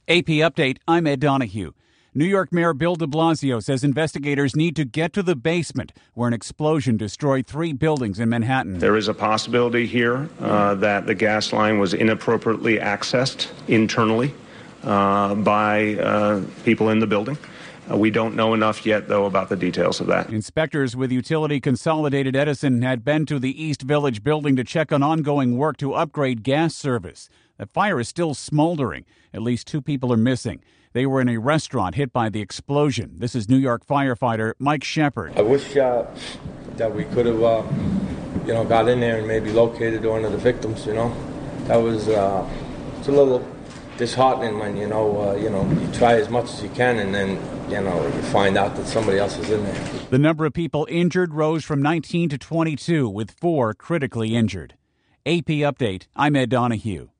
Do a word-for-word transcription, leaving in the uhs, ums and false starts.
A P Update, I'm Ed Donahue. New York Mayor Bill de Blasio says investigators need to get to the basement where an explosion destroyed three buildings in Manhattan. There is a possibility here uh, that the gas line was inappropriately accessed internally uh, by uh, people in the building. Uh, we don't know enough yet, though, about the details of that. Inspectors with utility Consolidated Edison had been to the East Village building to check on ongoing work to upgrade gas service. The fire is still smoldering. At least two people are missing. They were in a restaurant hit by the explosion. This is New York firefighter Mike Shepard. I wish uh, that we could have, uh, you know, got in there and maybe located one of the victims. You know, that was uh, it's a little disheartening when you know, uh, you know, you try as much as you can and then you know you find out that somebody else is in there. The number of people injured rose from nineteen to twenty-two, with four critically injured. A P Update. I'm Ed Donahue.